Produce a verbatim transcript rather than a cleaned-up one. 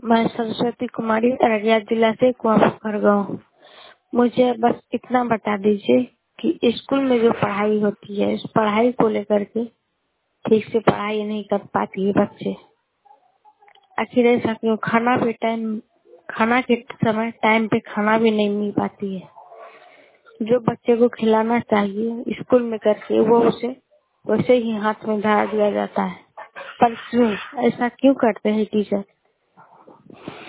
मैं सरस्वती कुमारी अररिया जिला से कुआंपुर गाँव। मुझे बस इतना बता दीजिए कि स्कूल में जो पढ़ाई होती है, इस पढ़ाई को लेकर के ठीक से पढ़ाई नहीं कर पाती है बच्चे। आखिर ऐसा क्यों? खाना भी टाइम खाना के समय टाइम पे खाना भी नहीं मिल पाती है। जो बच्चे को खिलाना चाहिए स्कूल में करके वो उसे वैसे ही हाथ में धरा दिया जाता है। पर क्यों ऐसा क्यों करते हैं टीचर?